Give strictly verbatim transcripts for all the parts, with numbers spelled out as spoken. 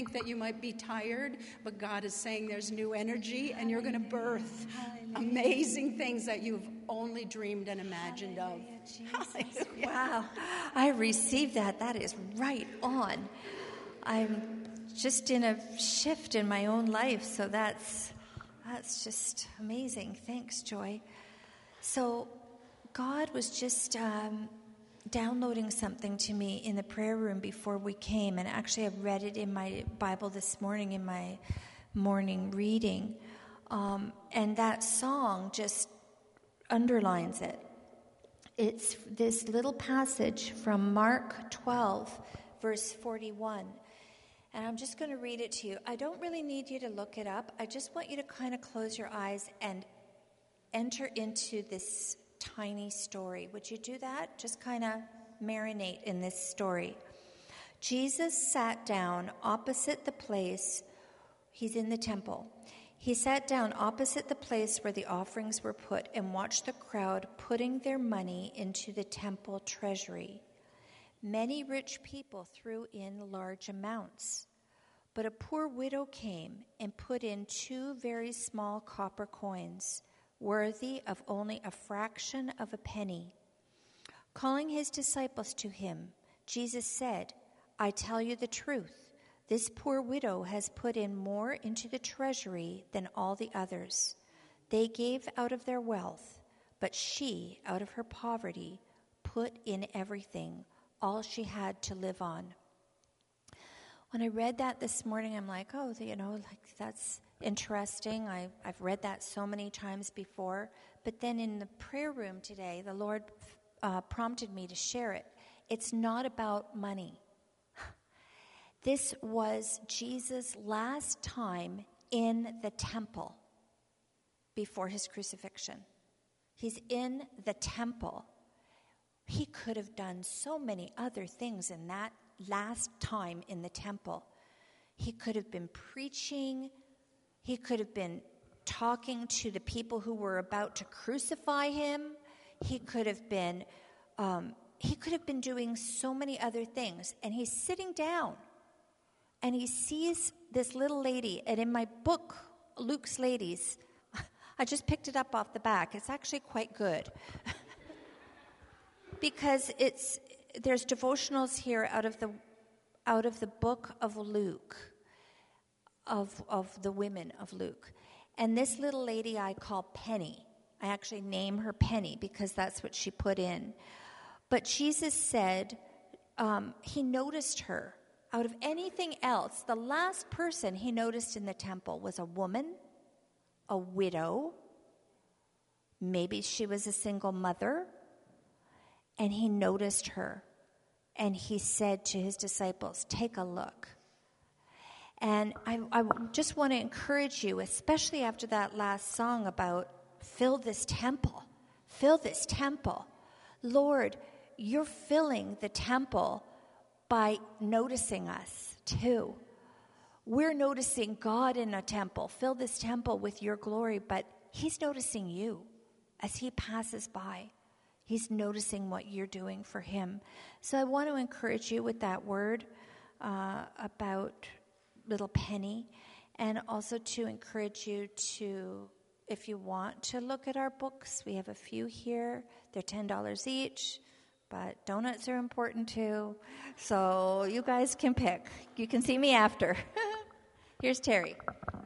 think that you might be tired, but God is saying there's new energy, and you're going to birth amazing things that you've only dreamed and imagined of. Hallelujah. Wow. I received that. That is right on. I'm just in a shift in my own life, so that's that's just amazing. Thanks, Joy. So God was just um, downloading something to me in the prayer room before we came, and actually I read it in my Bible this morning in my morning reading, um, and that song just underlines it. It's this little passage from Mark twelve, verse forty-one. And I'm just going to read it to you. I don't really need you to look it up. I just want you to kind of close your eyes and enter into this tiny story. Would you do that? Just kind of marinate in this story. Jesus sat down opposite the place. He's in the temple. He sat down opposite the place where the offerings were put and watched the crowd putting their money into the temple treasury. Many rich people threw in large amounts, but a poor widow came and put in two very small copper coins, worthy of only a fraction of a penny. Calling his disciples to him, Jesus said, "I tell you the truth. This poor widow has put in more into the treasury than all the others. They gave out of their wealth, but she, out of her poverty, put in everything, all she had to live on." When I read that this morning, I'm like, oh, you know, like that's interesting. I, I've read that so many times before. But then in the prayer room today, the Lord uh, prompted me to share it. It's not about money. This was Jesus' last time in the temple before his crucifixion. He's in the temple. He could have done so many other things in that last time in the temple. He could have been preaching. He could have been talking to the people who were about to crucify him. He could have been, um, he could have been doing so many other things. And he's sitting down, and he sees this little lady. And in my book, Luke's Ladies, I just picked it up off the back. It's actually quite good. Because it's there's devotionals here out of the out of the book of Luke, of of the women of Luke. And this little lady I call Penny. I actually name her Penny because that's what she put in. But Jesus said um, he noticed her. Out of anything else, the last person he noticed in the temple was a woman, a widow. Maybe she was a single mother. And he noticed her, and he said to his disciples, "Take a look." And I, I just want to encourage you, especially after that last song about fill this temple, fill this temple. Lord, you're filling the temple by noticing us too. We're noticing God in a temple. Fill this temple with your glory, but he's noticing you as he passes by. He's noticing what you're doing for him. So I want to encourage you with that word uh, about little Penny, and also to encourage you to, if you want to look at our books, we have a few here. They're ten dollars each, but donuts are important too. So you guys can pick. You can see me after. Here's Terry.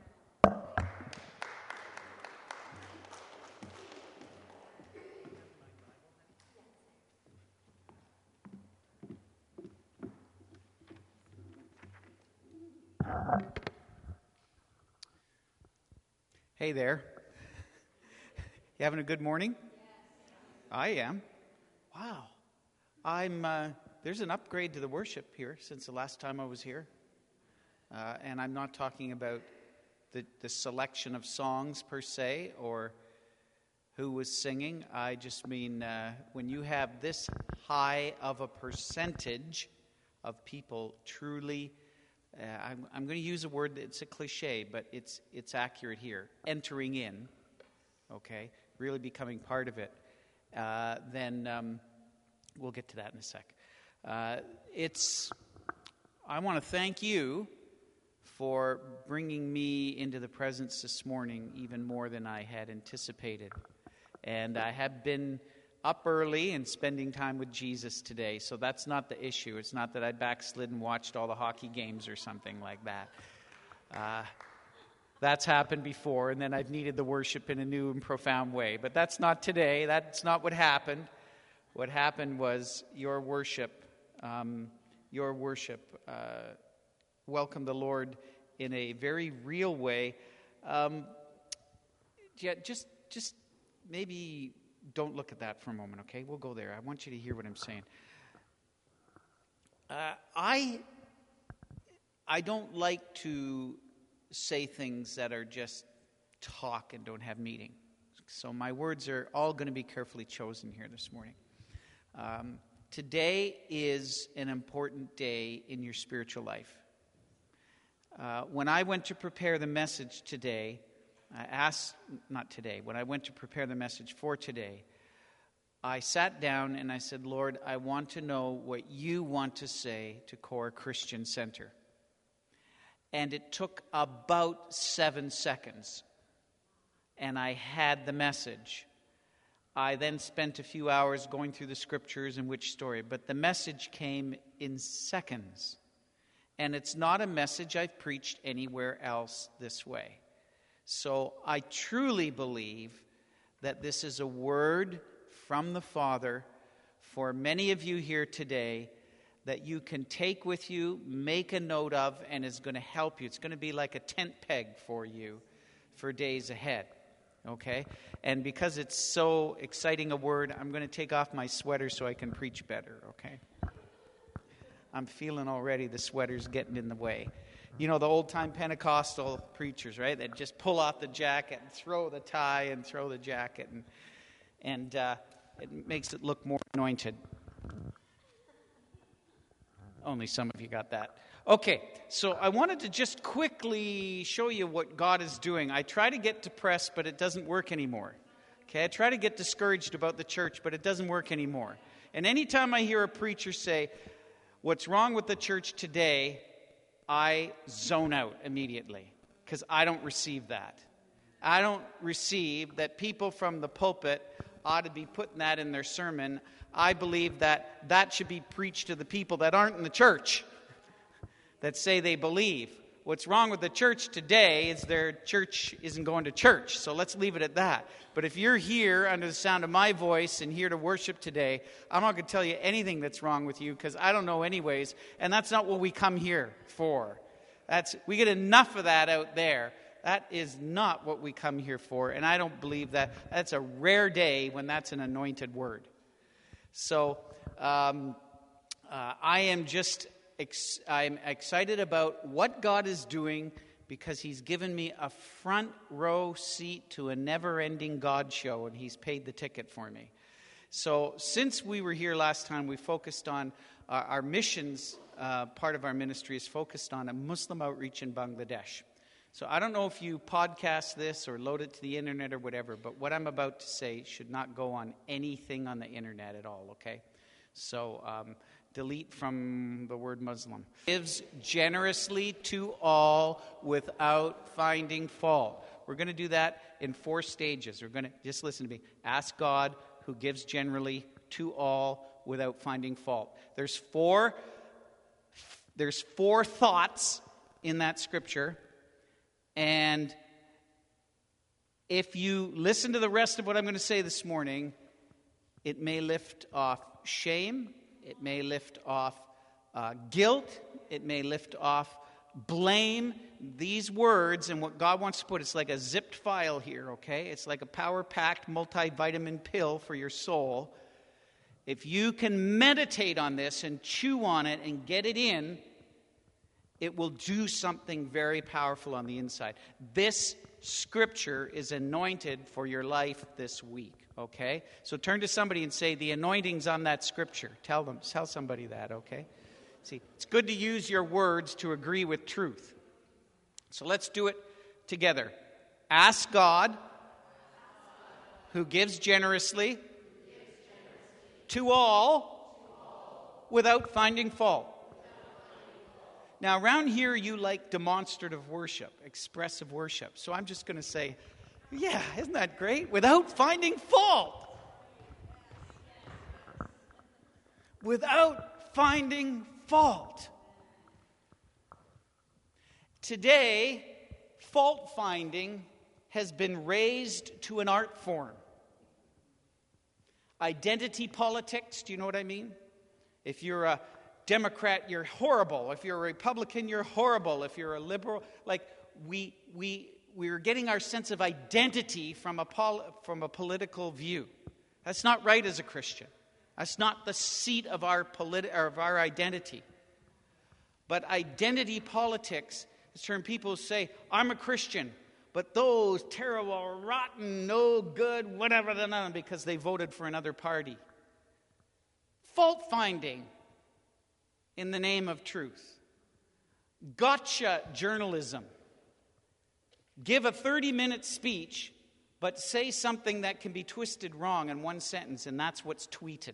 Hey there. You having a good morning? Yes. I am. Wow. I'm. Uh, there's an upgrade to the worship here since the last time I was here. Uh, and I'm not talking about the, the selection of songs per se or who was singing. I just mean uh, when you have this high of a percentage of people truly Uh, I'm, I'm going to use a word that's a cliche, but it's it's accurate here. Entering in, okay, really becoming part of it. Uh, then um, we'll get to that in a sec. Uh, it's. I want to thank you for bringing me into the presence this morning even more than I had anticipated. And I have been up early and spending time with Jesus today, so that's not the issue. It's not that I backslid and watched all the hockey games or something like that. Uh, that's happened before, and then I've needed the worship in a new and profound way. But that's not today. That's not what happened. What happened was your worship, um, your worship uh, welcomed the Lord in a very real way. Um, yeah, just, just maybe don't look at that for a moment, okay? We'll go there. I want you to hear what I'm saying. Uh, I, I don't like to say things that are just talk and don't have meaning. So my words are all going to be carefully chosen here this morning. Um, today is an important day in your spiritual life. Uh, when I went to prepare the message today, I asked, not today, when I went to prepare the message for today, I sat down and I said, Lord, I want to know what you want to say to Core Christian Center. And it took about seven seconds. And I had the message. I then spent a few hours going through the scriptures and which story. But the message came in seconds. And it's not a message I've preached anywhere else this way. So I truly believe that this is a word from the Father for many of you here today that you can take with you, make a note of, and is going to help you. It's going to be like a tent peg for you for days ahead, okay? And because it's so exciting a word, I'm going to take off my sweater so I can preach better, okay? I'm feeling already the sweater's getting in the way. You know, the old-time Pentecostal preachers, right? They'd just pull off the jacket and throw the tie and throw the jacket, and, and uh, it makes it look more anointed. Only some of you got that. Okay, so I wanted to just quickly show you what God is doing. I try to get depressed, but it doesn't work anymore. Okay, I try to get discouraged about the church, but it doesn't work anymore. And anytime I hear a preacher say, what's wrong with the church today, I zone out immediately because I don't receive that. I don't receive that people from the pulpit ought to be putting that in their sermon. I believe that that should be preached to the people that aren't in the church, that say they believe. What's wrong with the church today is their church isn't going to church. So let's leave it at that. But if you're here under the sound of my voice and here to worship today, I'm not going to tell you anything that's wrong with you because I don't know anyways. And that's not what we come here for. That's we get enough of that out there. That is not what we come here for. And I don't believe that. That's a rare day when that's an anointed word. So um, uh, I am just ex- I'm excited about what God is doing because he's given me a front row seat to a never-ending God show, and he's paid the ticket for me. So since we were here last time, we focused on uh, our missions. Uh, part of our ministry is focused on a Muslim outreach in Bangladesh. So I don't know if you podcast this or load it to the internet or whatever, but what I'm about to say should not go on anything on the internet at all, okay? So um, delete from the word Muslim. Gives generously to all without finding fault. We're going to do that in four stages. We're going to, just listen to me, ask God who gives generally to all without finding fault. There's four, there's four thoughts in that scripture. And if you listen to the rest of what I'm going to say this morning, it may lift off shame, it may lift off uh, guilt, it may lift off blame. These words and what God wants to put, it's like a zipped file here, okay? It's like a power-packed multivitamin pill for your soul. If you can meditate on this and chew on it and get it in, it will do something very powerful on the inside. This scripture is anointed for your life this week, okay? So turn to somebody and say, the anointing's on that scripture. Tell them, tell somebody that, okay? See, it's good to use your words to agree with truth. So let's do it together. Ask God, who gives generously to all without finding fault. Now, around here, you like demonstrative worship, expressive worship. So I'm just going to say, yeah, isn't that great? Without finding fault. Without finding fault. Today, fault finding has been raised to an art form. Identity politics, do you know what I mean? If you're a Democrat, you're horrible. If you're a Republican, you're horrible. If you're a liberal, like we we we're getting our sense of identity from a pol- from a political view. That's not right as a Christian. That's not the seat of our politi- or of our identity. But identity politics is when people say, "I'm a Christian," but those terrible, rotten, no good, whatever, because they voted for another party. Fault finding in the name of truth. Gotcha journalism. Give a thirty-minute speech, but say something that can be twisted wrong in one sentence, and that's what's tweeted.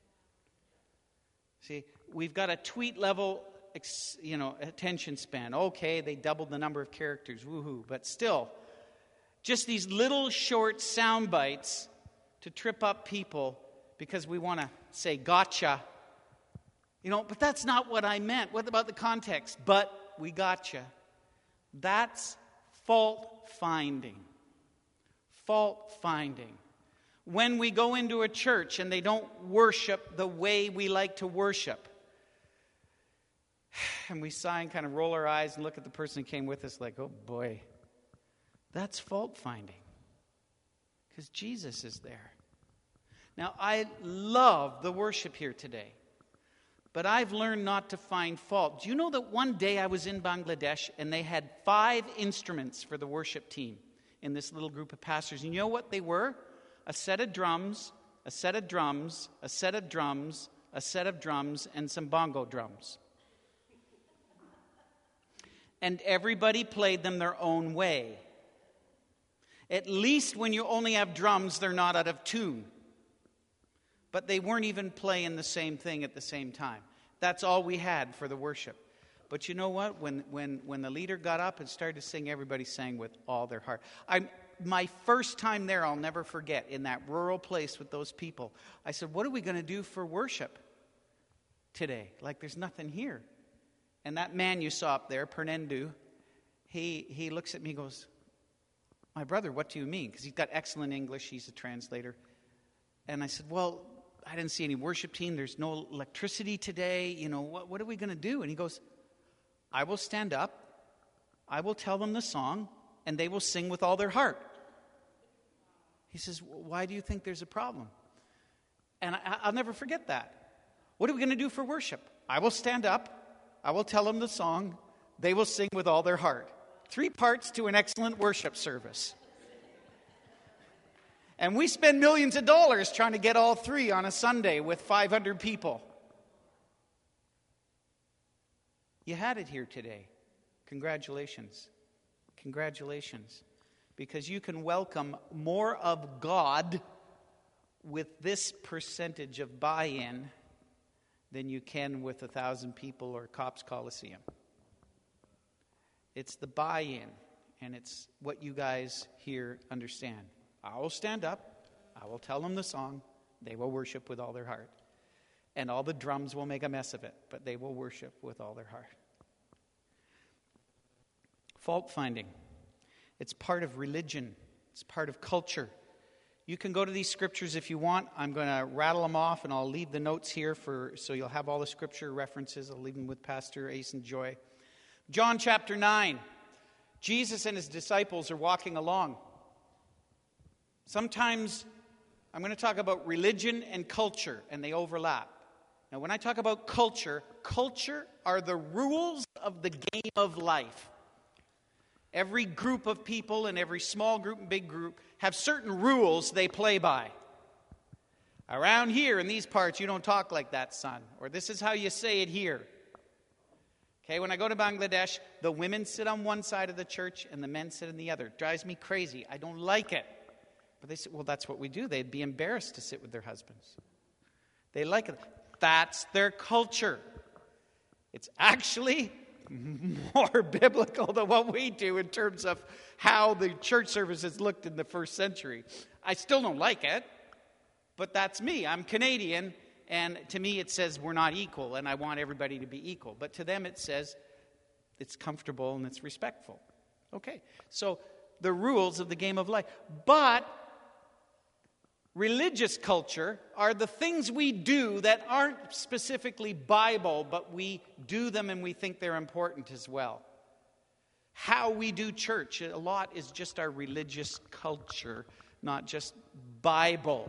See, we've got a tweet level, you know, attention span. Okay, they doubled the number of characters, woohoo! But still, just these little short sound bites to trip up people because we want to say gotcha. You know, but that's not what I meant. What about the context? But we gotcha. That's fault finding. Fault finding. When we go into a church and they don't worship the way we like to worship, and we sigh and kind of roll our eyes and look at the person who came with us like, oh boy, that's fault finding. Because Jesus is there. Now, I love the worship here today. But I've learned not to find fault. Do you know that one day I was in Bangladesh and they had five instruments for the worship team in this little group of pastors? And you know what they were? A set of drums, a set of drums, a set of drums, a set of drums, and some bongo drums. And everybody played them their own way. At least when you only have drums, they're not out of tune. But they weren't even playing the same thing at the same time. That's all we had for the worship. But you know what? When when when the leader got up and started to sing, everybody sang with all their heart. I my first time there, I'll never forget, in that rural place with those people. I said, what are we going to do for worship today? Like there's nothing here. And that man you saw up there, Pernendu, he he looks at me and goes, my brother, what do you mean? Because he's got excellent English. He's a translator. And I said, well, I didn't see any worship team. There's no electricity today. You know, what, what are we going to do? And he goes, I will stand up. I will tell them the song, and they will sing with all their heart. He says, why do you think there's a problem? And I, I'll never forget that. What are we going to do for worship? I will stand up. I will tell them the song. They will sing with all their heart. Three parts to an excellent worship service. And we spend millions of dollars trying to get all three on a Sunday with five hundred people. You had it here today. Congratulations. Congratulations. Because you can welcome more of God with this percentage of buy-in than you can with a thousand people or Cops Coliseum. It's the buy-in, and it's what you guys here understand. I will stand up, I will tell them the song, they will worship with all their heart. And all the drums will make a mess of it, but they will worship with all their heart. Fault finding. It's part of religion. It's part of culture. You can go to these scriptures if you want. I'm going to rattle them off, and I'll leave the notes here for so you'll have all the scripture references. I'll leave them with Pastor Ace and Joy. John chapter nine. Jesus and his disciples are walking along. Sometimes I'm going to talk about religion and culture, and they overlap. Now, when I talk about culture, culture are the rules of the game of life. Every group of people and every small group and big group have certain rules they play by. Around here in these parts, you don't talk like that, son. Or this is how you say it here. Okay, when I go to Bangladesh, the women sit on one side of the church and the men sit on the other. It drives me crazy. I don't like it. But they say, well, that's what we do. They'd be embarrassed to sit with their husbands. They like it. That's their culture. It's actually more biblical than what we do in terms of how the church services looked in the first century. I still don't like it, but that's me. I'm Canadian, and to me it says we're not equal, and I want everybody to be equal. But to them it says it's comfortable and it's respectful. Okay, so the rules of the game of life. But religious culture are the things we do that aren't specifically Bible, but we do them and we think they're important as well. How we do church, a lot is just our religious culture, not just Bible.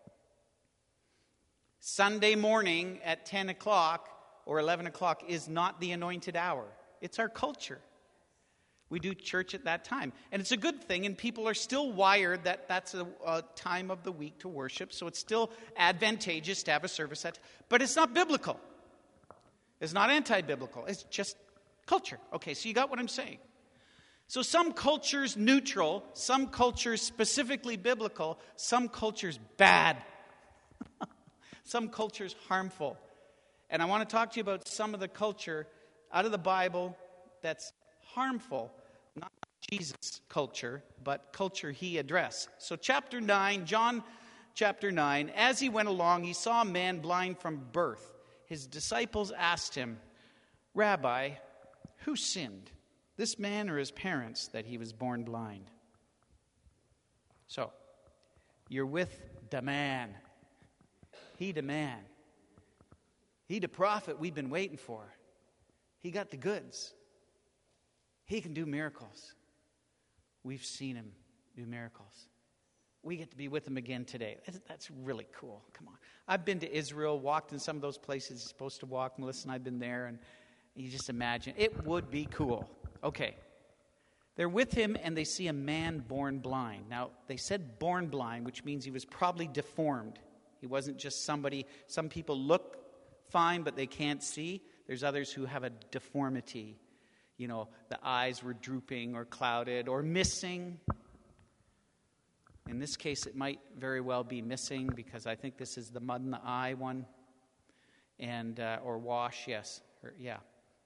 Sunday morning at ten o'clock or eleven o'clock is not the anointed hour. It's our culture. We do church at that time. And it's a good thing, and people are still wired that that's a, a time of the week to worship, so it's still advantageous to have a service at. But it's not biblical. It's not anti-biblical. It's just culture. Okay, so you got what I'm saying. So some cultures neutral, some cultures specifically biblical, some cultures bad. Some cultures harmful. And I want to talk to you about some of the culture out of the Bible that's harmful, not Jesus' culture, but culture he addressed. So chapter nine, John chapter nine, as he went along, he saw a man blind from birth. His disciples asked him, "Rabbi, who sinned, this man or his parents, that he was born blind?" So, you're with the man. He the man. He the prophet we've been waiting for. He got the goods. He can do miracles. We've seen him do miracles. We get to be with him again today. That's really cool. Come on. I've been to Israel, walked in some of those places you're supposed to walk. Melissa and I have been there, and you just imagine. It would be cool. Okay. They're with him, and they see a man born blind. Now, they said born blind, which means he was probably deformed. He wasn't just somebody. Some people look fine, but they can't see. There's others who have a deformity. You know, the eyes were drooping or clouded or missing. In this case, it might very well be missing because I think this is the mud in the eye one. And, uh, or wash, yes. Or, yeah.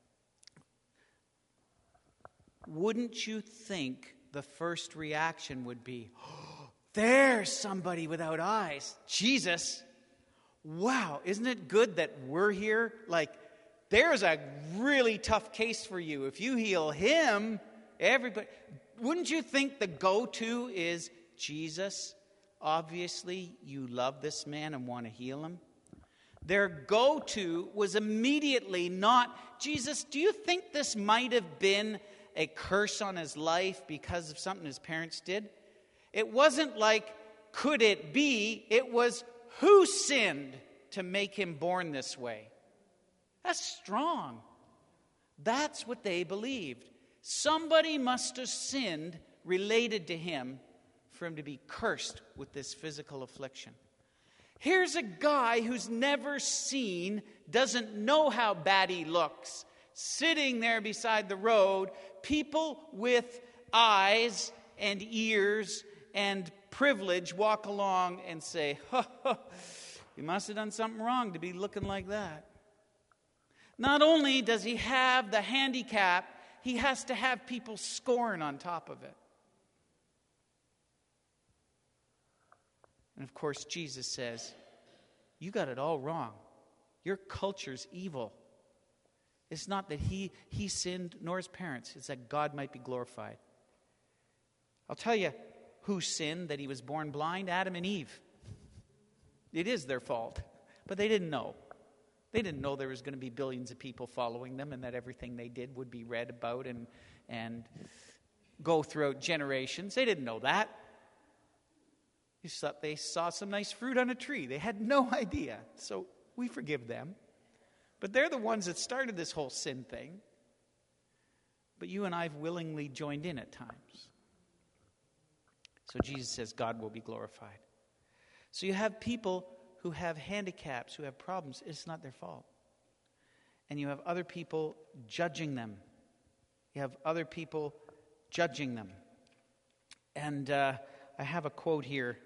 Wouldn't you think the first reaction would be, oh, there's somebody without eyes. Jesus. Wow, isn't it good that we're here? Like, there's a really tough case for you. If you heal him, everybody... Wouldn't you think the go-to is, Jesus, obviously you love this man and want to heal him? Their go-to was immediately not, Jesus, do you think this might have been a curse on his life because of something his parents did? It wasn't like, could it be? It was, who sinned to make him born this way? That's strong. That's what they believed. Somebody must have sinned related to him for him to be cursed with this physical affliction. Here's a guy who's never seen, doesn't know how bad he looks, sitting there beside the road. People with eyes and ears and privilege walk along and say, ha, ha, you must have done something wrong to be looking like that. Not only does he have the handicap, he has to have people scorn on top of it. And of course, Jesus says, you got it all wrong. Your culture's evil. It's not that he, he sinned, nor his parents. It's that God might be glorified. I'll tell you who sinned that he was born blind. Adam and Eve. It is their fault. But they didn't know. They didn't know there was going to be billions of people following them and that everything they did would be read about and, and go throughout generations. They didn't know that. They thought they saw some nice fruit on a tree. They had no idea. So we forgive them. But they're the ones that started this whole sin thing. But you and I have willingly joined in at times. So Jesus says God will be glorified. So you have people who have handicaps, who have problems. It's not their fault. And you have other people judging them. You have other people judging them. And uh, I have a quote here.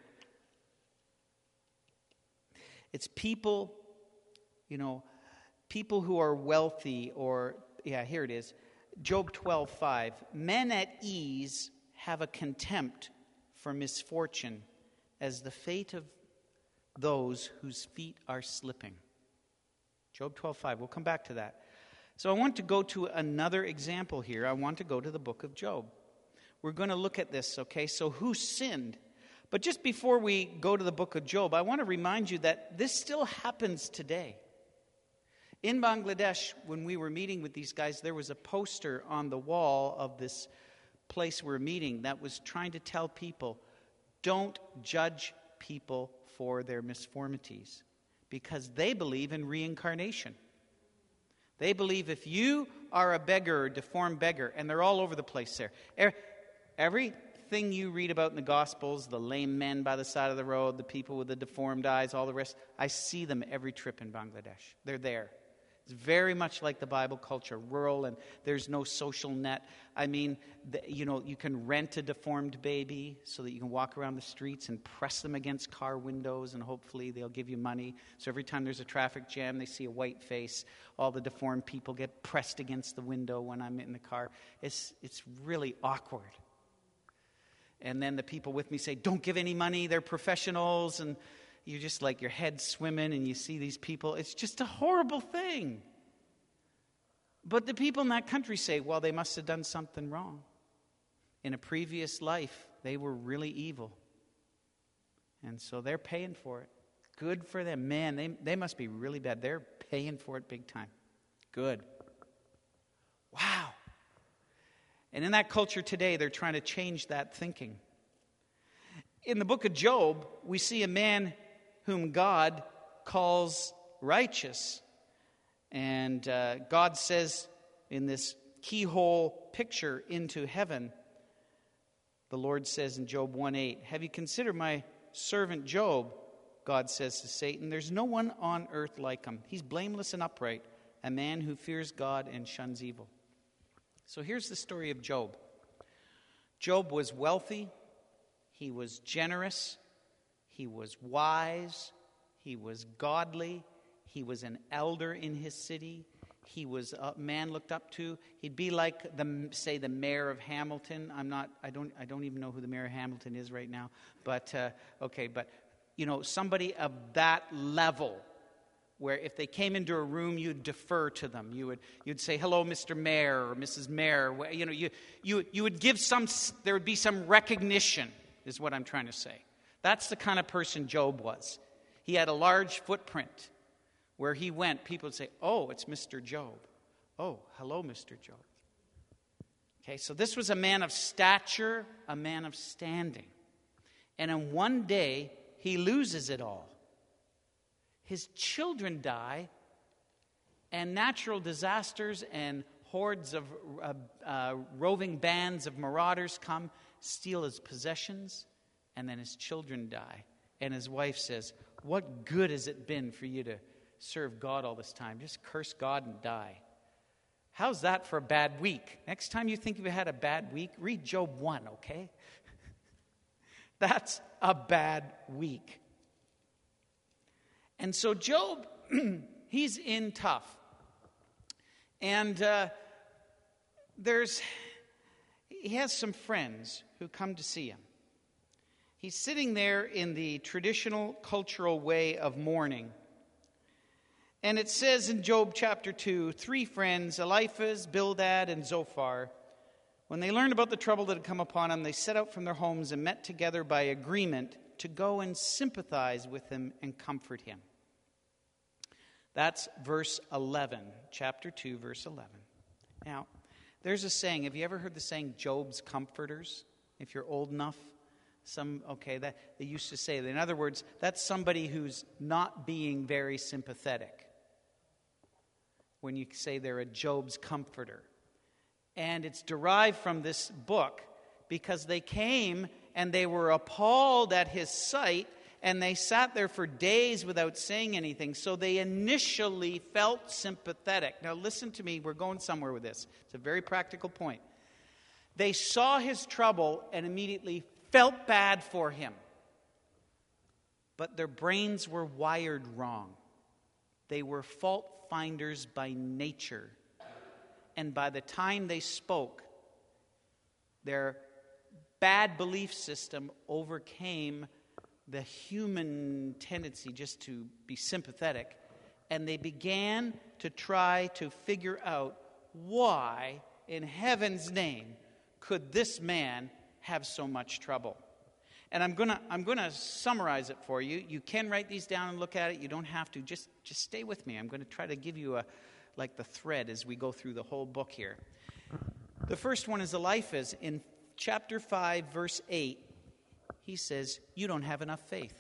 It's people, you know, people who are wealthy or, yeah, here it is. Job twelve five. Men at ease have a contempt for misfortune, as the fate of those whose feet are slipping. Job twelve five. We'll come back to that. So I want to go to another example here. I want to go to the book of Job. We're going to look at this, okay? So who sinned? But just before we go to the book of Job, I want to remind you that this still happens today. In Bangladesh, when we were meeting with these guys, there was a poster on the wall of this place we're meeting that was trying to tell people, don't judge people for their misformities, because they believe in reincarnation. They believe if you are a beggar or deformed beggar, and they're all over the place there. Everything you read about in the Gospels, the lame men by the side of the road, the people with the deformed eyes, all the rest, I see them every trip in Bangladesh. They're there. It's very much like the Bible culture, rural, and there's no social net. I mean, the, you know, you can rent a deformed baby so that you can walk around the streets and press them against car windows, and hopefully they'll give you money. So every time there's a traffic jam, they see a white face. All the deformed people get pressed against the window when I'm in the car. It's it's really awkward. And then the people with me say, don't give any money, they're professionals, and you're just like your head swimming and you see these people. It's just a horrible thing. But the people in that country say, well, they must have done something wrong. In a previous life, they were really evil. And so they're paying for it. Good for them. Man, they, they must be really bad. They're paying for it big time. Good. Wow. And in that culture today, they're trying to change that thinking. In the book of Job, we see a man whom God calls righteous. And uh, God says in this keyhole picture into heaven, the Lord says in Job one eight, have you considered my servant Job? God says to Satan, there's no one on earth like him. He's blameless and upright, a man who fears God and shuns evil. So here's the story of Job. Job was wealthy. He was generous. He was wise. He was godly. He was an elder in his city. He was a man looked up to. He'd be like the, say, the mayor of Hamilton. I'm not. I don't. I don't even know who the mayor of Hamilton is right now. But uh, okay. But you know, somebody of that level, where if they came into a room, you'd defer to them. You would. You'd say, "Hello, Mister Mayor," or "Missus Mayor." You know, you you you would give some. There would be some recognition. Is what I'm trying to say. That's the kind of person Job was. He had a large footprint. Where he went, people would say, oh, it's Mister Job. Oh, hello, Mister Job. Okay, so this was a man of stature, a man of standing. And in one day, he loses it all. His children die, and natural disasters and hordes of uh, uh, roving bands of marauders come, steal his possessions, and then his children die. And his wife says, what good has it been for you to serve God all this time? Just curse God and die. How's that for a bad week? Next time you think you've had a bad week, read Job one, okay? That's a bad week. And so Job, he's in tough. And uh, there's, he has some friends who come to see him. He's sitting there in the traditional cultural way of mourning. And it says in Job chapter two, three friends, Eliphaz, Bildad, and Zophar, when they learned about the trouble that had come upon him, they set out from their homes and met together by agreement to go and sympathize with him and comfort him. That's verse eleven, chapter two, verse eleven. Now, there's a saying. Have you ever heard the saying, Job's comforters? If you're old enough. Some, okay, that they used to say that. In other words, that's somebody who's not being very sympathetic. When you say they're a Job's comforter. And it's derived from this book because they came and they were appalled at his sight and they sat there for days without saying anything. So they initially felt sympathetic. Now listen to me, we're going somewhere with this. It's a very practical point. They saw his trouble and immediately felt bad for him. But their brains were wired wrong. They were fault finders by nature. and by the time they spoke, their bad belief system overcame the human tendency just to be sympathetic, and they began to try to figure out why, in heaven's name, could this man have so much trouble. And I'm gonna I'm gonna summarize it for you. You can write these down and look at it. You don't have to. Just just stay with me. I'm going to try to give you a like the thread as we go through the whole book here. The first one is Eliphaz. In chapter five, verse eight, he says, "You don't have enough faith."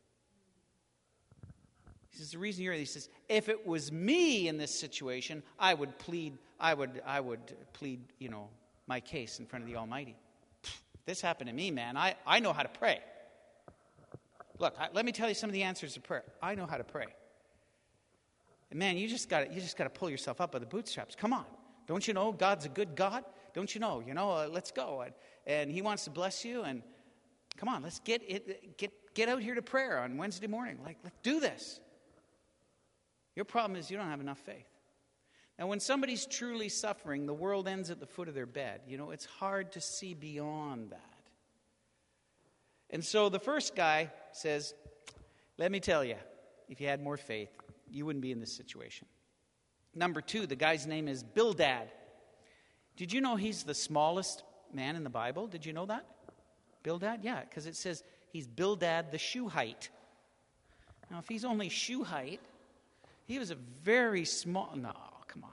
He says, the reason you're, he says, if it was me in this situation, I would plead, I would, I would plead, you know, my case in front of the Almighty. If this happened to me, man, I, I know how to pray. Look, I, let me tell you some of the answers to prayer. I know how to pray. And man, you just got you just got to pull yourself up by the bootstraps. Come on, don't you know God's a good God? Don't you know? You know, uh, let's go, and, and He wants to bless you. And come on, let's get it, get get out here to prayer on Wednesday morning. Like, let's do this. Your problem is you don't have enough faith. Now, when somebody's truly suffering, the world ends at the foot of their bed. You know, it's hard to see beyond that. And so the first guy says, let me tell you, if you had more faith, you wouldn't be in this situation. Number two, the guy's name is Bildad. Did you know he's the smallest man in the Bible? Did you know that? Bildad? Yeah, because it says he's Bildad the Shuhite. Now, if he's only Shuhite, he was a very small... No, come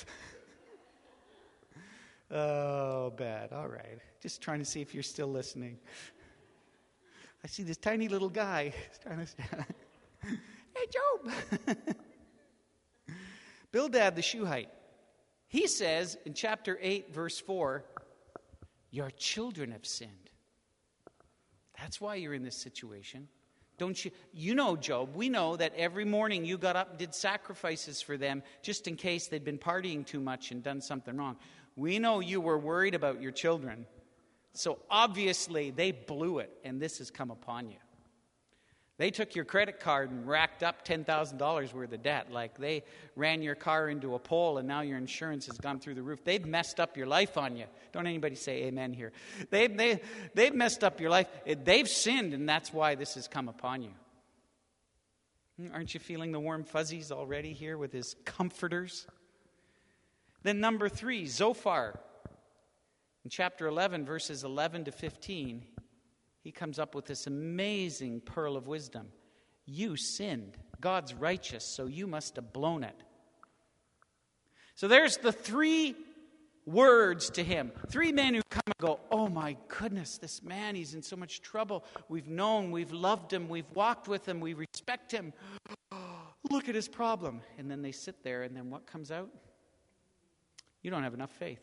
on. Oh, bad. All right. Just trying to see if you're still listening. I see this tiny little guy trying to say, hey, Job. Bildad the Shuhite. He says in chapter eight, verse four, your children have sinned. That's why you're in this situation. Don't you? You know, Job, we know that every morning you got up and did sacrifices for them just in case they'd been partying too much and done something wrong. We know you were worried about your children. So obviously they blew it, and this has come upon you. They took your credit card and racked up ten thousand dollars worth of debt. Like they ran your car into a pole and now your insurance has gone through the roof. They've messed up your life on you. Don't anybody say amen here. They've, they, they've messed up your life. They've sinned, and that's why this has come upon you. Aren't you feeling the warm fuzzies already here with his comforters? Then number three, Zophar. In chapter eleven, verses eleven to fifteen, he comes up with this amazing pearl of wisdom. You sinned. God's righteous, so you must have blown it. So there's the three words to him. Three men who come and go, oh my goodness, this man, he's in so much trouble. We've known, we've loved him, we've walked with him, we respect him. Look at his problem. And then they sit there, and then what comes out? You don't have enough faith.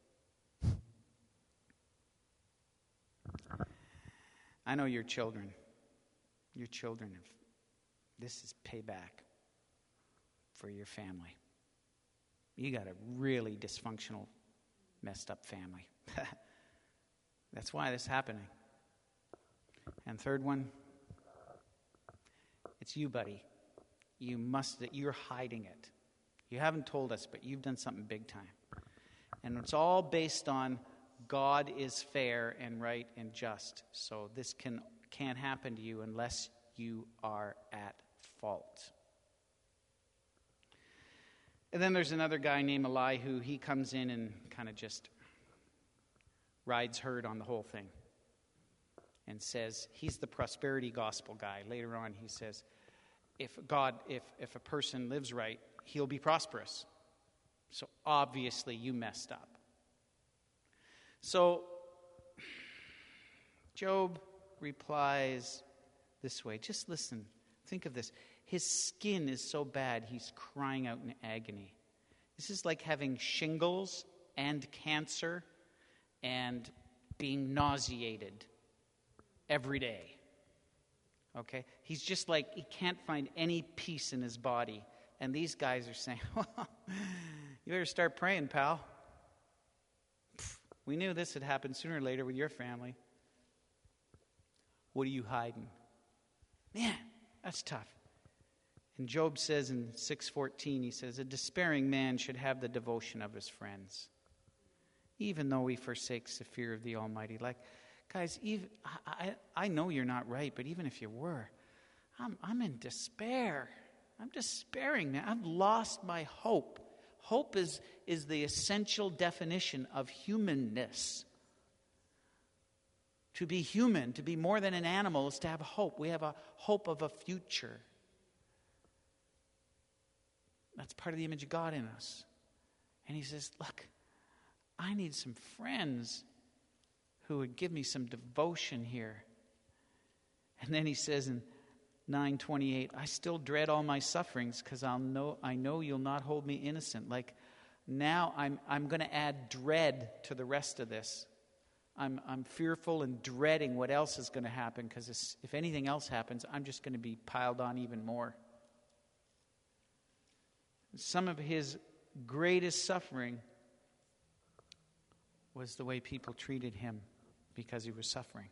I know your children. Your children have. This is payback for your family. You got a really dysfunctional, messed up family. That's why this is happening. And third one, it's you, buddy. You must. You're hiding it. You haven't told us, but you've done something big time. And it's all based on God is fair and right and just. So this can, can't happen to you unless you are at fault. And then there's another guy named Elihu. He comes in and kind of just rides herd on the whole thing and says, he's the prosperity gospel guy. Later on he says, if God, if, if a person lives right, he'll be prosperous. So obviously you messed up. So, Job replies this way. Just listen. Think of this. His skin is so bad, he's crying out in agony. This is like having shingles and cancer and being nauseated every day. Okay? He's just like, he can't find any peace in his body. And these guys are saying, well, you better start praying, pal. We knew this would happen sooner or later with your family. What are you hiding? Man, that's tough. And And Job says in six fourteen, he says, a despairing man should have the devotion of his friends, even though he forsakes the fear of the Almighty. Like, guys, even, I, I, I know you're not right, but even if you were, I'm, I'm in despair. I'm despairing now. I've lost my hope. Hope is, is the essential definition of humanness. To be human, to be more than an animal, is to have hope. We have a hope of a future. That's part of the image of God in us. And he says, look, I need some friends who would give me some devotion here. And then he says in nine twenty-eight, I still dread all my sufferings because I'll know I know you'll not hold me innocent. Like, now I'm I'm going to add dread to the rest of this. I'm I'm fearful and dreading what else is going to happen, because if anything else happens, I'm just going to be piled on even more. Some of his greatest suffering was the way people treated him because he was suffering.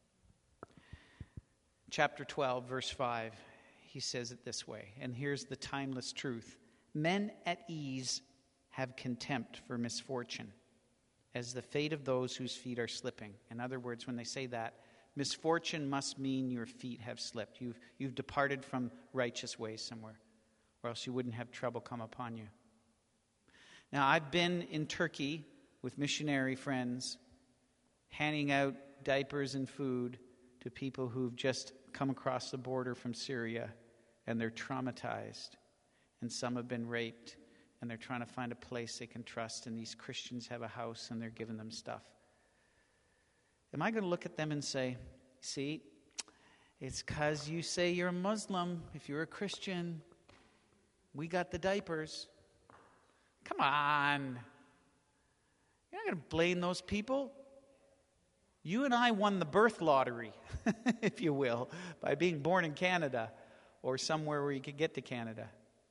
Chapter twelve, verse five, he says it this way, and here's the timeless truth. Men at ease have contempt for misfortune, as the fate of those whose feet are slipping. In other words, when they say that, misfortune must mean your feet have slipped. You've, you've departed from righteous ways somewhere, or else you wouldn't have trouble come upon you. Now, I've been in Turkey with missionary friends, handing out diapers and food to people who've just come across the border from Syria, and they're traumatized, and some have been raped, and they're trying to find a place they can trust, and these Christians have a house, and they're giving them stuff. Am I going to look at them and say, see, it's because you say you're a Muslim. If you're a Christian, we got the diapers. Come on. You're not going to blame those people. You and I won the birth lottery, if you will, by being born in Canada or somewhere where you could get to Canada.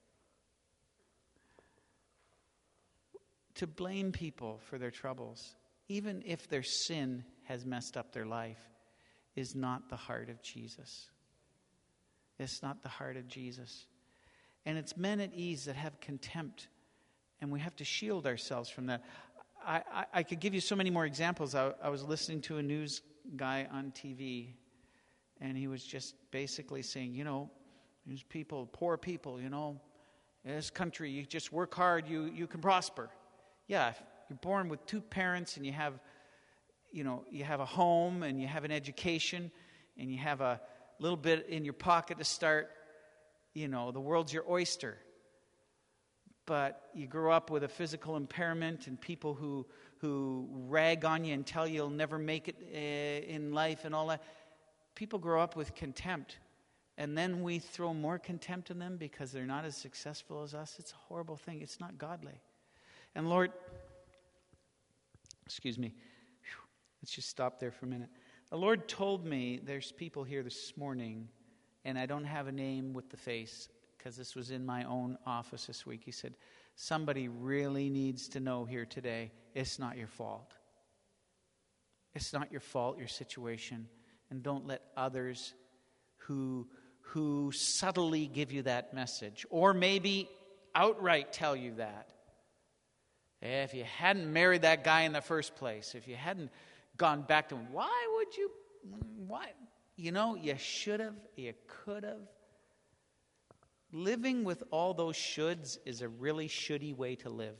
To blame people for their troubles, even if their sin has messed up their life, is not the heart of Jesus. It's not the heart of Jesus. And it's men at ease that have contempt, and we have to shield ourselves from that. I, I, I could give you so many more examples. I, I was listening to a news guy on T V, and he was just basically saying, you know, these people, poor people, you know, in this country, you just work hard, you, you can prosper. Yeah, if you're born with two parents and you have, you know, you have a home and you have an education and you have a little bit in your pocket to start, you know, the world's your oyster. But you grow up with a physical impairment and people who who rag on you and tell you you'll never make it uh, in life and all that. People grow up with contempt. And then we throw more contempt on them because they're not as successful as us. It's a horrible thing. It's not godly. And Lord, excuse me, whew, let's just stop there for a minute. The Lord told me there's people here this morning, and I don't have a name with the face, because this was in my own office this week. He said, somebody really needs to know here today, it's not your fault. It's not your fault, your situation. And don't let others who, who subtly give you that message, or maybe outright tell you that. If you hadn't married that guy in the first place, if you hadn't gone back to him, why would you, why? You know, you should have, you could have. Living with all those shoulds is a really shouldy way to live.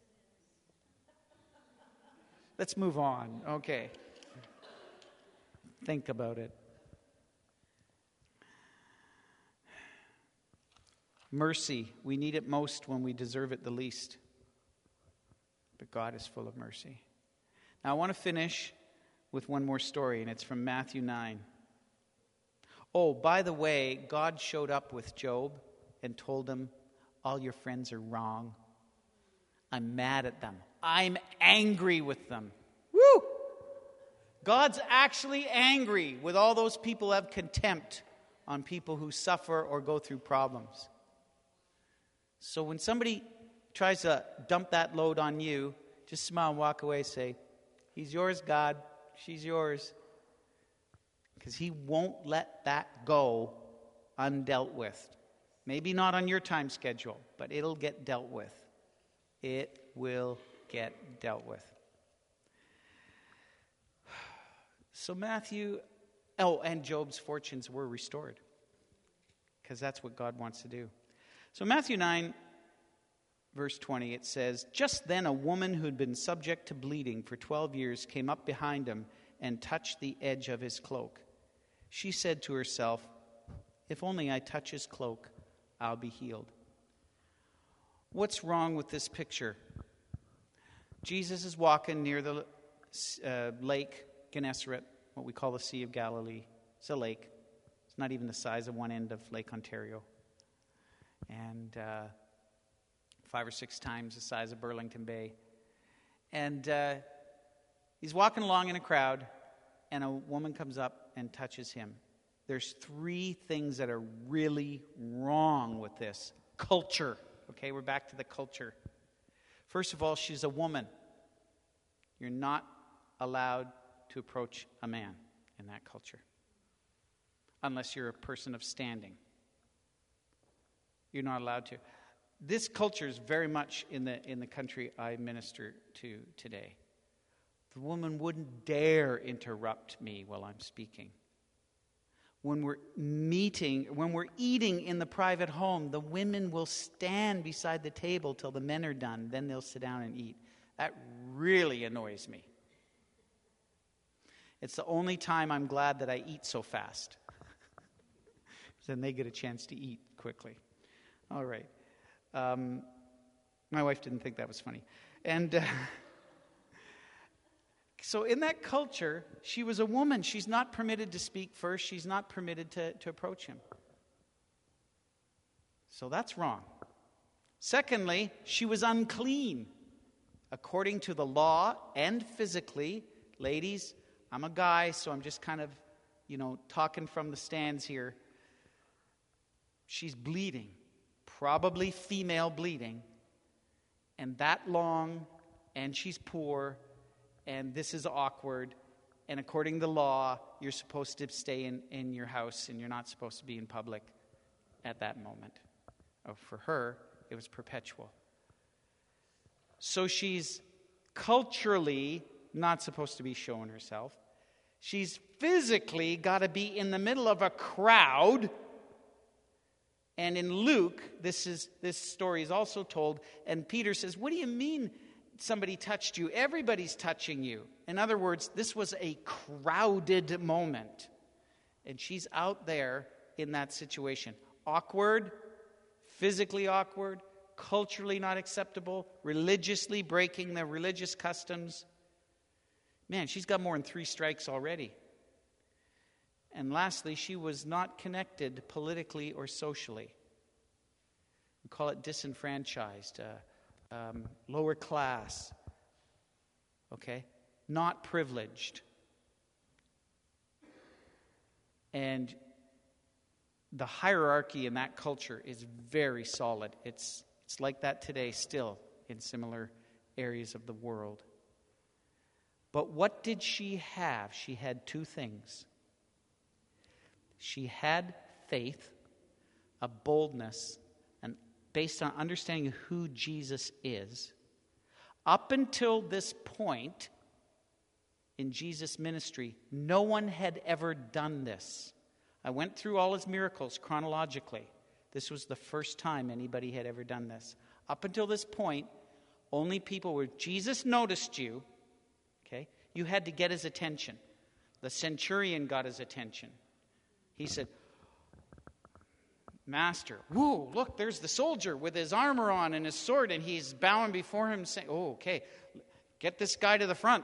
Let's move on. Okay. Think about it. Mercy. We need it most when we deserve it the least. But God is full of mercy. Now I want to finish with one more story, and it's from Matthew nine. Oh, by the way, God showed up with Job and told him, all your friends are wrong. I'm mad at them. I'm angry with them. Woo! God's actually angry with all those people who have contempt on people who suffer or go through problems. So when somebody tries to dump that load on you, just smile and walk away, say, he's yours, God. She's yours. Because he won't let that go undealt with. Maybe not on your time schedule, but it'll get dealt with. It will get dealt with. So Matthew, oh, and Job's fortunes were restored, because that's what God wants to do. So Matthew nine, verse twenty, it says, "Just then a woman who'd been subject to bleeding for twelve years came up behind him and touched the edge of his cloak. She said to herself, 'If only I touch his cloak, I'll be healed.'" What's wrong with this picture? Jesus is walking near the uh, lake Gennesaret, what we call the Sea of Galilee. It's a lake. It's not even the size of one end of Lake Ontario. And uh, five or six times the size of Burlington Bay. And uh, he's walking along in a crowd, and a woman comes up and touches him. There's three things that are really wrong with this. Culture. Okay, we're back to the culture. First of all, she's a woman. You're not allowed to approach a man in that culture, unless you're a person of standing. You're not allowed to. This culture is very much in the in the country I minister to today. The woman wouldn't dare interrupt me while I'm speaking. When we're meeting, when we're eating in the private home, the women will stand beside the table till the men are done. Then they'll sit down and eat. That really annoys me. It's the only time I'm glad that I eat so fast. Then they get a chance to eat quickly. All right. Um, my wife didn't think that was funny. And uh, so in that culture, she was a woman. She's not permitted to speak first. She's not permitted to, to approach him. So that's wrong. Secondly, she was unclean. According to the law and physically, ladies, I'm a guy, so I'm just kind of, you know, talking from the stands here. She's bleeding, probably female bleeding, and that long, and she's poor, and this is awkward, and according to the law, you're supposed to stay in, in your house, and you're not supposed to be in public at that moment. Oh, for her, it was perpetual. So she's culturally not supposed to be showing herself. She's physically got to be in the middle of a crowd. And in Luke, this is this story is also told, and Peter says, "What do you mean somebody touched you? Everybody's touching you." In other words, this was a crowded moment. And she's out there in that situation. Awkward, physically awkward, culturally not acceptable, religiously breaking the religious customs. Man, she's got more than three strikes already. And lastly, she was not connected politically or socially. We call it disenfranchised, uh, um, lower class, okay? Not privileged. And the hierarchy in that culture is very solid. It's It's like that today still in similar areas of the world. But what did she have? She had two things. She had faith, a boldness, and based on understanding who Jesus is. Up until this point in Jesus' ministry, no one had ever done this. I went through all his miracles chronologically. This was the first time anybody had ever done this. Up until this point, only people were, Jesus noticed you, okay? You had to get his attention. The centurion got his attention. He said, "Master, whoa, look, there's the soldier with his armor on and his sword, and he's bowing before him saying, oh, okay, get this guy to the front."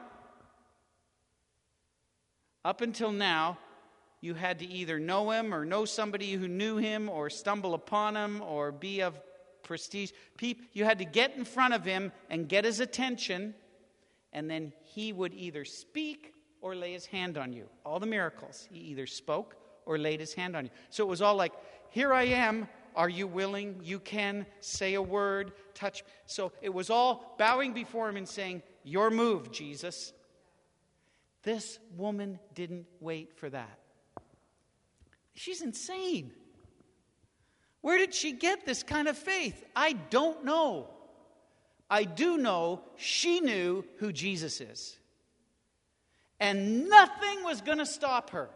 Up until now, you had to either know him or know somebody who knew him or stumble upon him or be of prestige. You had to get in front of him and get his attention, and then he would either speak or lay his hand on you. All the miracles, he either spoke or laid his hand on you. So it was all like, here I am. Are you willing? You can say a word, touch. So it was all bowing before him and saying, your move, Jesus. This woman didn't wait for that. She's insane. Where did she get this kind of faith? I don't know. I do know she knew who Jesus is. And nothing was going to stop her.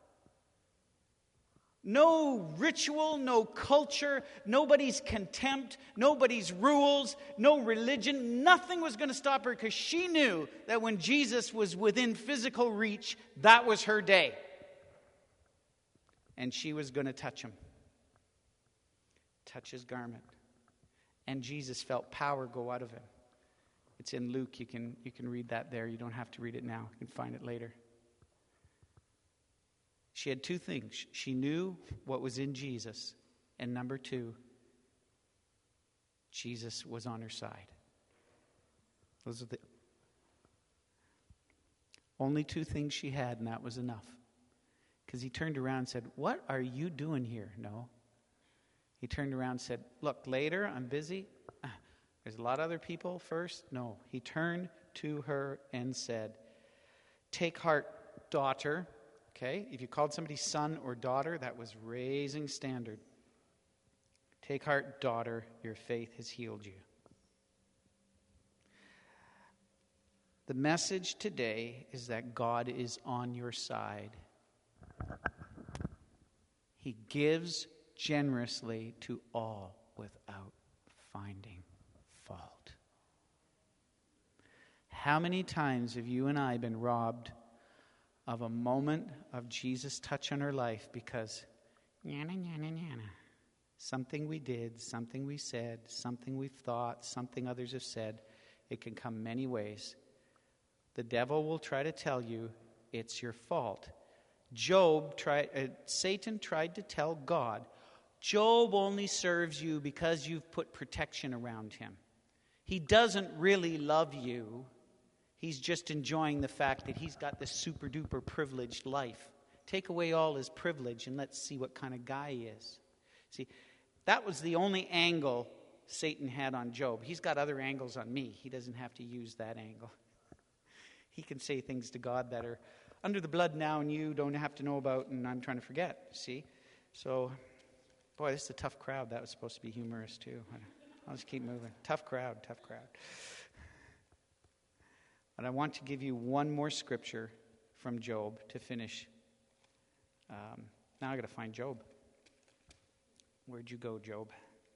No ritual, no culture, nobody's contempt, nobody's rules, no religion. Nothing was going to stop her because she knew that when Jesus was within physical reach, that was her day. And she was going to touch him. Touch his garment. And Jesus felt power go out of him. It's in Luke. You can, you can read that there. You don't have to read it now. You can find it later. She had two things. She knew what was in Jesus. And number two, Jesus was on her side. Those are the only two things she had, and that was enough. Because he turned around and said, "What are you doing here?" No. He turned around and said, "Look, later, I'm busy. There's a lot of other people first." No. He turned to her and said, "Take heart, daughter." Okay, if you called somebody son or daughter, that was raising standard. "Take heart, daughter, your faith has healed you." The message today is that God is on your side. He gives generously to all without finding fault. How many times have you and I been robbed of a moment of Jesus' touch on our life because yana, yana, yana. Something we did, something we said, something we've thought, something others have said. It can come many ways. The devil will try to tell you it's your fault. Job tried, uh, Satan tried to tell God, Job only serves you because you've put protection around him. He doesn't really love you. He's just enjoying the fact that he's got this super duper privileged life. Take away all his privilege and let's see what kind of guy he is. See, that was the only angle Satan had on Job. He's got other angles on me. He doesn't have to use that angle. He can say things to God that are under the blood now and you don't have to know about and I'm trying to forget. See? So, boy, this is a tough crowd. That was supposed to be humorous too. I'll just keep moving. Tough crowd, tough crowd. But I want to give you one more scripture from Job to finish. Um, now I got to find Job. Where'd you go, Job?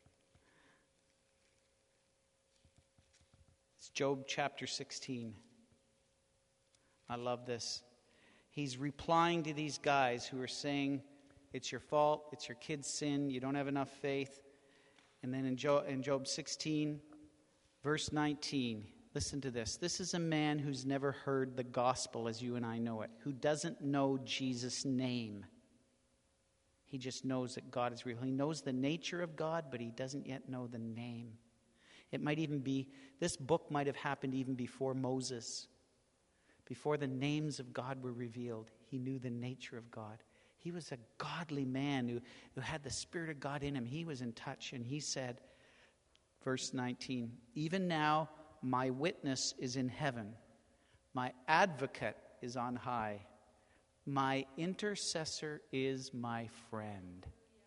It's Job chapter sixteen. I love this. He's replying to these guys who are saying, it's your fault, it's your kid's sin, you don't have enough faith. And then in Job, in Job sixteen, verse nineteen, listen to this. This is a man who's never heard the gospel as you and I know it, who doesn't know Jesus' name. He just knows that God is real. He knows the nature of God, but he doesn't yet know the name. It might even be, this book might have happened even before Moses. Before the names of God were revealed, he knew the nature of God. He was a godly man who, who had the Spirit of God in him. He was in touch, and he said, verse nineteen, even now my witness is in heaven. My advocate is on high. My intercessor is my friend.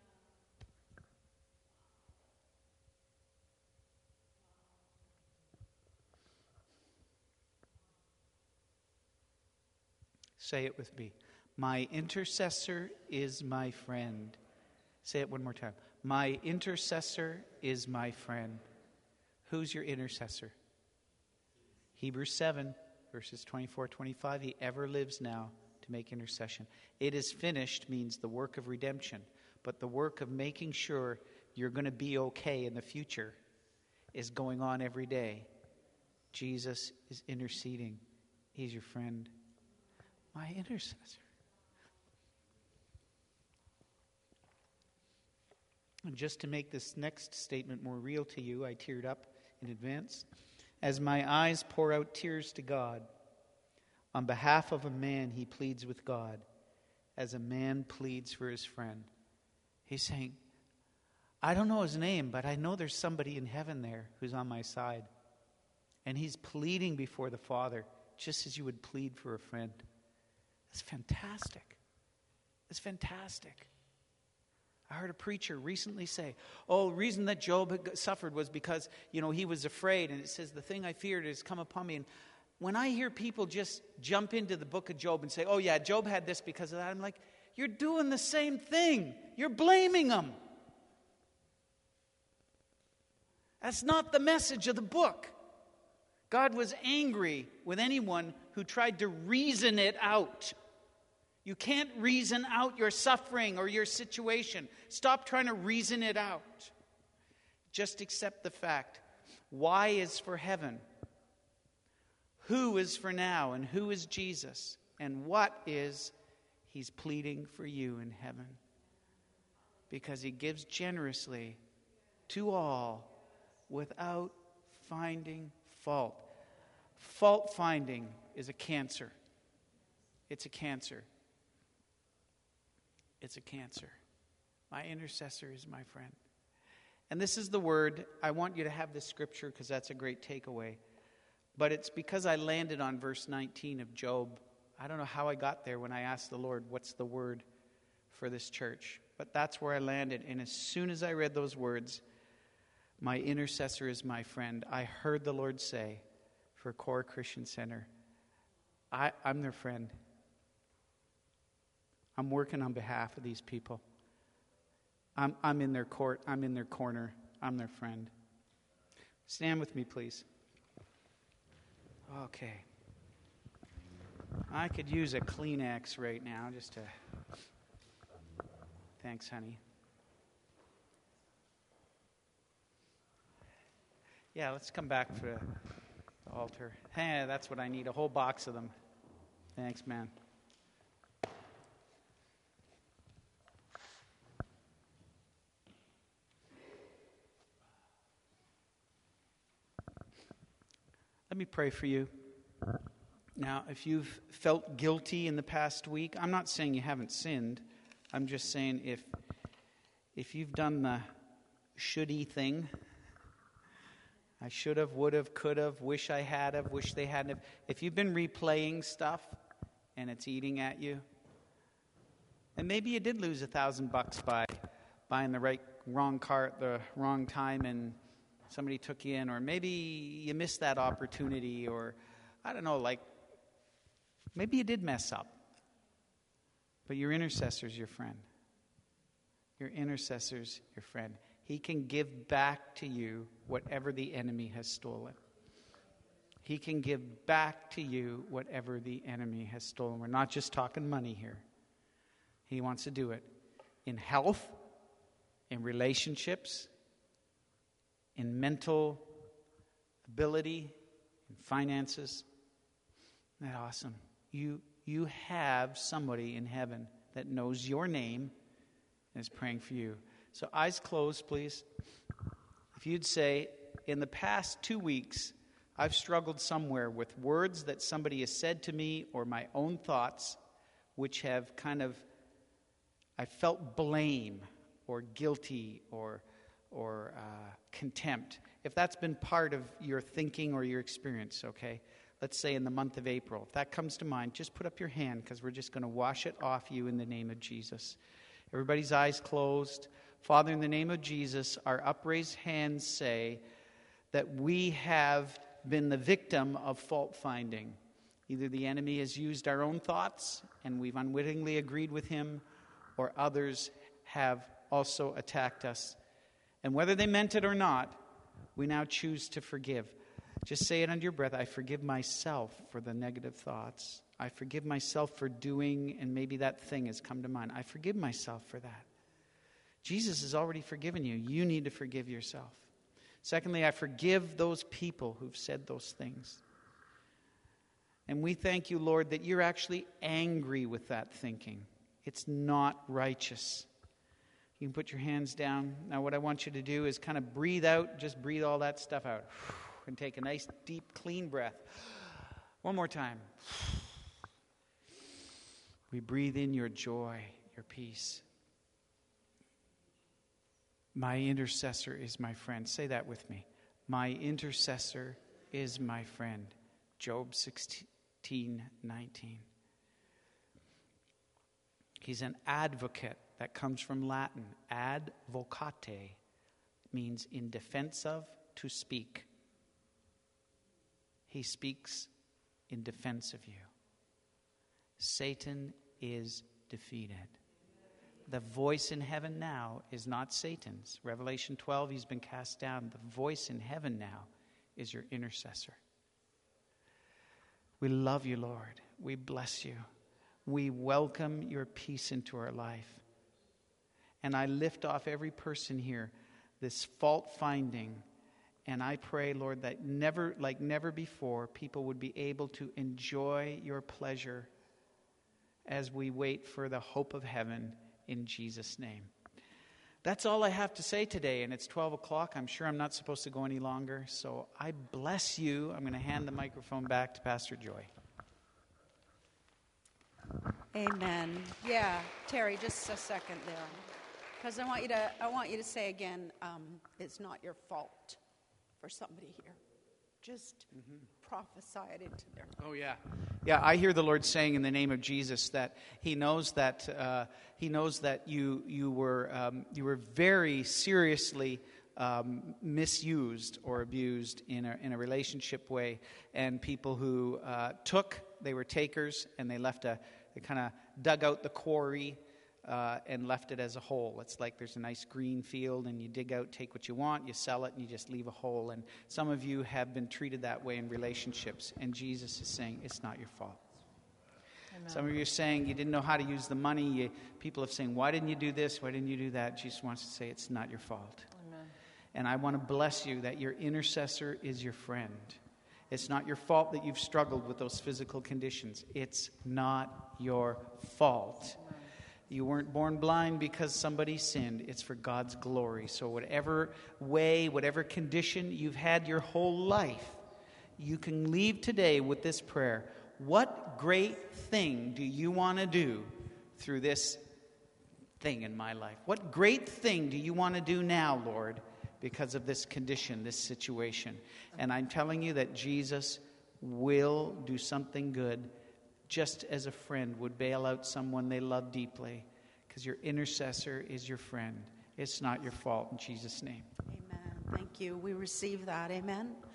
Say it with me. My intercessor is my friend. Say it one more time. My intercessor is my friend. Who's your intercessor? Hebrews seven, verses twenty-four, twenty-five. He ever lives now to make intercession. It is finished means the work of redemption. But the work of making sure you're going to be okay in the future is going on every day. Jesus is interceding. He's your friend. My intercessor. And just to make this next statement more real to you, I teared up in advance. As my eyes pour out tears to God, on behalf of a man, he pleads with God, as a man pleads for his friend. He's saying, I don't know his name, but I know there's somebody in heaven there who's on my side. And he's pleading before the Father, just as you would plead for a friend. That's fantastic. That's fantastic. I heard a preacher recently say, oh, the reason that Job had suffered was because, you know, he was afraid. And it says, the thing I feared has come upon me. And when I hear people just jump into the book of Job and say, oh, yeah, Job had this because of that, I'm like, you're doing the same thing. You're blaming him. That's not the message of the book. God was angry with anyone who tried to reason it out. You can't reason out your suffering or your situation. Stop trying to reason it out. Just accept the fact. Why is for heaven? Who is for now? And who is Jesus? And what is He's pleading for you in heaven? Because He gives generously to all without finding fault. Fault finding is a cancer. It's a cancer. It's a cancer. My intercessor is my friend. And this is the word. I want you to have this scripture because that's a great takeaway. But it's because I landed on verse nineteen of Job. I don't know how I got there when I asked the Lord, what's the word for this church? But that's where I landed. And as soon as I read those words, my intercessor is my friend, I heard the Lord say for Core Christian Center, I, I'm their friend. I'm working on behalf of these people. I'm, I'm in their court. I'm in their corner. I'm their friend. Stand with me, please. Okay. I could use a Kleenex right now just to... Thanks, honey. Yeah, let's come back for the altar. Hey, that's what I need, a whole box of them. Thanks, man. Let me pray for you. Now, if you've felt guilty in the past week, I'm not saying you haven't sinned. I'm just saying if if you've done the shouldy thing, I should have, would have, could have, wish I had have, wish they hadn't have. If you've been replaying stuff and it's eating at you, and maybe you did lose a thousand bucks by buying the right wrong car at the wrong time and somebody took you in, or maybe you missed that opportunity, or I don't know, like maybe you did mess up. But your intercessor's your friend. Your intercessor's your friend. He can give back to you whatever the enemy has stolen. He can give back to you whatever the enemy has stolen. We're not just talking money here. He wants to do it in health, in relationships, in mental ability, in finances. Isn't that awesome? You, you have somebody in heaven that knows your name and is praying for you. So eyes closed, please. If you'd say, in the past two weeks, I've struggled somewhere with words that somebody has said to me or my own thoughts, which have kind of, I felt blame or guilty or or uh, contempt. If that's been part of your thinking or your experience, okay, let's say in the month of April, if that comes to mind, just put up your hand because we're just going to wash it off you in the name of Jesus. Everybody's eyes closed. Father, in the name of Jesus, our upraised hands say that we have been the victim of fault finding. Either the enemy has used our own thoughts and we've unwittingly agreed with him, or others have also attacked us. And whether they meant it or not, we now choose to forgive. Just say it under your breath. I forgive myself for the negative thoughts. I forgive myself for doing, and maybe that thing has come to mind. I forgive myself for that. Jesus has already forgiven you. You need to forgive yourself. Secondly, I forgive those people who've said those things. And we thank you, Lord, that you're actually angry with that thinking. It's not righteous. You can put your hands down. Now what I want you to do is kind of breathe out. Just breathe all that stuff out. And take a nice, deep, clean breath. One more time. We breathe in your joy, your peace. My intercessor is my friend. Say that with me. My intercessor is my friend. Job sixteen nineteen. He's an advocate. That comes from Latin. Advocate means in defense of, to speak. He speaks in defense of you. Satan is defeated. The voice in heaven now is not Satan's. Revelation twelve, he's been cast down. The voice in heaven now is your intercessor. We love you, Lord. We bless you. We welcome your peace into our life. And I lift off every person here this fault finding. And I pray, Lord, that never, like never before, people would be able to enjoy your pleasure as we wait for the hope of heaven in Jesus' name. That's all I have to say today, and it's twelve o'clock. I'm sure I'm not supposed to go any longer, so I bless you. I'm going to hand the microphone back to Pastor Joy. Amen. Yeah, Terry, just a second there, because I want you to. I want you to say again, um, it's not your fault for somebody here. Just mm-hmm. prophesy it into their life. Oh, yeah. Yeah, I hear the Lord saying in the name of Jesus that He knows that uh, He knows that you you were um, you were very seriously um, misused or abused in a in a relationship way, and people who uh, took they were takers and they left a they kind of dug out the quarry. Uh, and left it as a hole. It's like there's a nice green field and you dig out, take what you want, you sell it, and you just leave a hole. And some of you have been treated that way in relationships. And Jesus is saying, it's not your fault. Amen. Some of you are saying you didn't know how to use the money. You, people are saying, why didn't you do this? Why didn't you do that? Jesus wants to say, it's not your fault. Amen. And I want to bless you that your intercessor is your friend. It's not your fault that you've struggled with those physical conditions. It's not your fault. Amen. You weren't born blind because somebody sinned. It's for God's glory. So whatever way, whatever condition you've had your whole life, you can leave today with this prayer. What great thing do you want to do through this thing in my life? What great thing do you want to do now, Lord, because of this condition, this situation? And I'm telling you that Jesus will do something good, just as a friend would bail out someone they love deeply, because your intercessor is your friend. It's not your fault, in Jesus' name. Amen. Thank you. We receive that. Amen.